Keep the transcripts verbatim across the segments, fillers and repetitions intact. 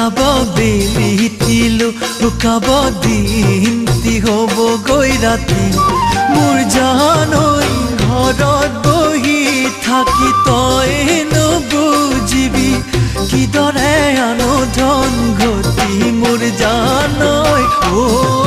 যাব বেলিতিলো লুকাব দিন তি হ'ব গৈ ৰাতি মোৰ জানৈ ঘৰত বহি থাকি তই নুবুজিবি কিদৰে আনোধন গতি মোৰ জানৈ ঐ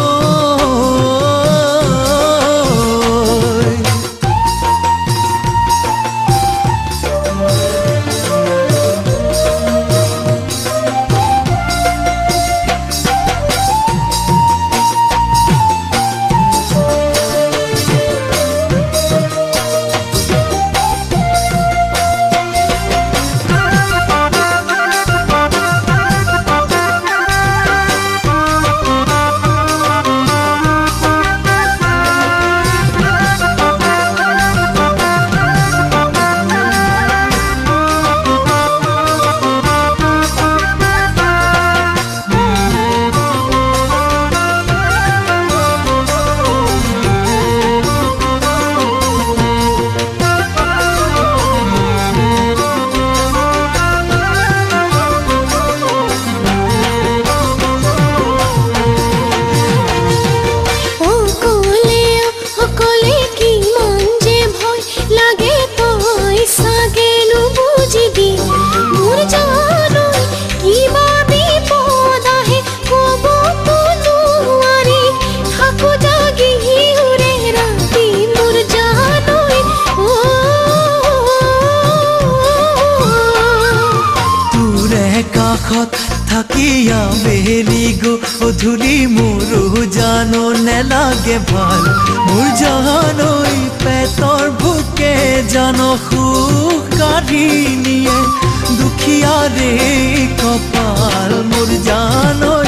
থাকিয়া বেলি গো অধুলি মোৰো জানো নেলাগে ভাল মোৰ জানৈ পেটৰ ভোকে জানো সুখ কাঢ়ি নিয়ে দুখীয়াৰে কপাল মোৰ জানৈ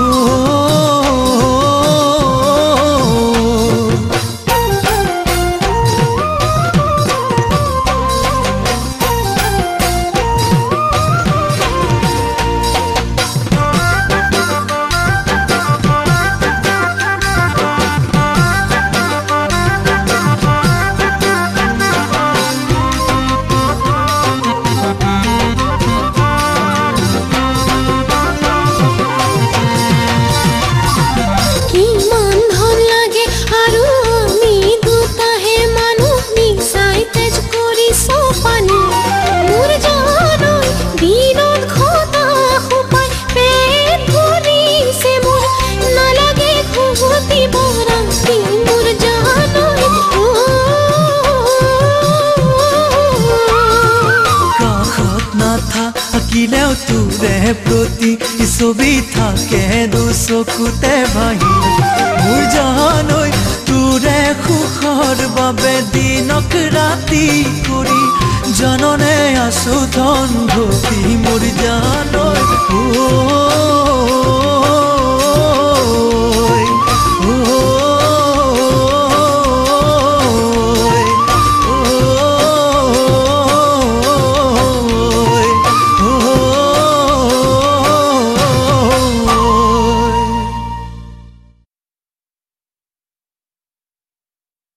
থাকিলেও তোৰে প্ৰতি ছবি থাকে দুচকুতে ভাহি মোৰ জানৈ তোৰে সুখৰ বাবে দিনক ৰাতি কৰি জাননে আছো ধন ঘটি মোৰ জানৈ